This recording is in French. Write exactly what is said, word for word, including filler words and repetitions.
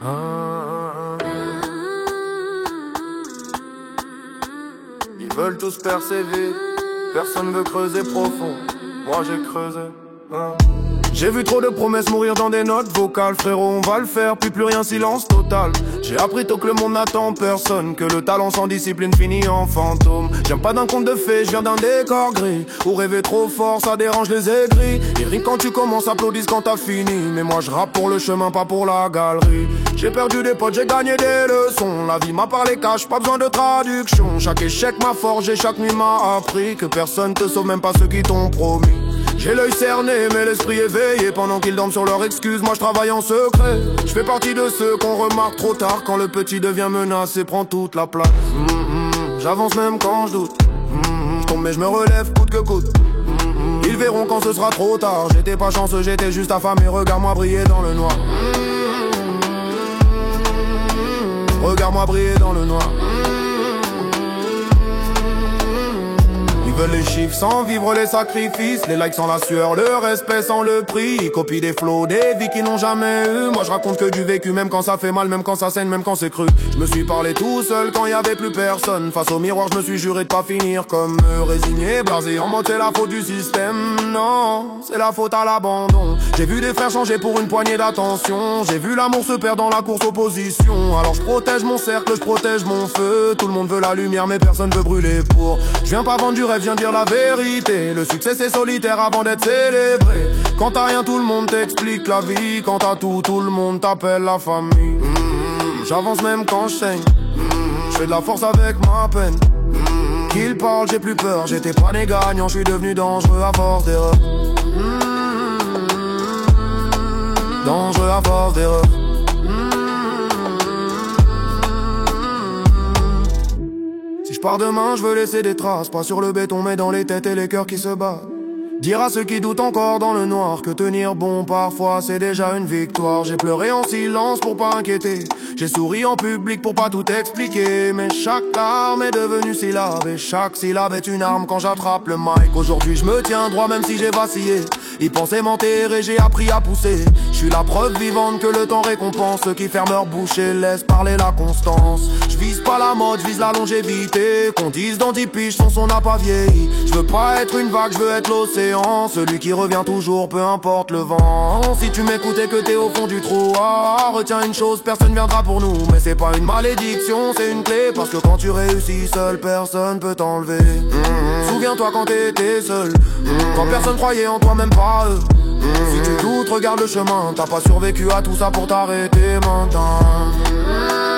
Ah, ah, ah. Ils veulent tous persévérer, personne veut creuser profond. Moi j'ai creusé. Ah. J'ai vu trop de promesses mourir dans des notes vocales. Frérot, on va le faire, puis plus rien, silence total. J'ai appris tôt que le monde n'attend personne, que le talent sans discipline finit en fantôme. J'aime pas d'un conte de fées, je viens d'un décor gris, où rêver trop fort, ça dérange les aigris. Ils rient quand tu commences, applaudissent quand t'as fini. Mais moi je rappe pour le chemin, pas pour la galerie. J'ai perdu des potes, j'ai gagné des leçons. La vie m'a parlé cash, pas besoin de traduction. Chaque échec m'a forgé, chaque nuit m'a appris que personne te sauve, même pas ceux qui t'ont promis. J'ai l'œil cerné mais l'esprit éveillé. Pendant qu'ils dorment sur leurs excuses, moi je travaille en secret. Je fais partie de ceux qu'on remarque trop tard, quand le petit devient menace et prend toute la place. Mmh, mmh, J'avance même quand je doute. Mmh, je tombe mais je me relève coûte que coûte. Mmh, ils verront quand ce sera trop tard. J'étais pas chanceux, j'étais juste affamé. Regarde-moi briller dans le noir. Mmh, Regarde-moi briller dans le noir. Ils veulent les chiffres sans vivre les sacrifices, les likes sans la sueur, le respect sans le prix. Ils copient des flots, des vies qu'ils n'ont jamais eu. Moi je raconte que du vécu, même quand ça fait mal, même quand ça saigne, même quand c'est cru. Je me suis parlé tout seul quand y avait plus personne. Face au miroir je me suis juré de pas finir comme me résigner, blasé en mode c'est la faute du système. Non, c'est la faute à l'abandon. J'ai vu des frères changer pour une poignée d'attention. J'ai vu l'amour se perdre dans la course opposition. Alors je protège mon cercle, je protège mon feu. Tout le monde veut la lumière mais personne veut brûler pour. Je viens pas vendre du rêve, viens dire la vérité. Le succès c'est solitaire avant d'être célébré. Quand t'as rien tout le monde t'explique la vie. Quand t'as tout, tout le monde t'appelle la famille. mmh, J'avance même quand je saigne. mmh, Je fais de la force avec ma peine. mmh, Qu'ils parlent j'ai plus peur. J'étais pas né gagnant, je suis devenu dangereux à force d'erreur. mmh, Dangereux à force d'erreur. Si je pars demain, je veux laisser des traces, pas sur le béton mais dans les têtes et les cœurs qui se battent. Dire à ceux qui doutent encore dans le noir que tenir bon parfois c'est déjà une victoire. J'ai pleuré en silence pour pas inquiéter. J'ai souri en public pour pas tout expliquer. Mais chaque larme est devenue syllabe et chaque syllabe est une arme quand j'attrape le mic. Aujourd'hui je me tiens droit même si j'ai vacillé. Ils pensaient m'enterrer, j'ai appris à pousser. Je suis la preuve vivante que le temps récompense ceux qui ferment leur bouche et laissent parler la constance. Je vise pas la mode, je vise la longévité. Qu'on dise dans dix piges, son son n'a pas vieilli. Je veux pas être une vague, je veux être l'océan. Celui qui revient toujours, peu importe le vent. Si tu m'écoutes et que t'es au fond du trou, ah, retiens une chose, personne viendra pour nous. Mais c'est pas une malédiction, c'est une clé. Parce que quand tu réussis seul, personne peut t'enlever. mmh. Souviens-toi quand t'étais seul, mmh. Quand personne croyait en toi, même pas eux. mmh. Si tu doutes, regarde le chemin. T'as pas survécu à tout ça pour t'arrêter maintenant. mmh.